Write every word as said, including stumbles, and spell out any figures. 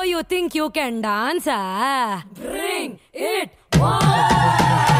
you think you can dance? Ah? Bring it on!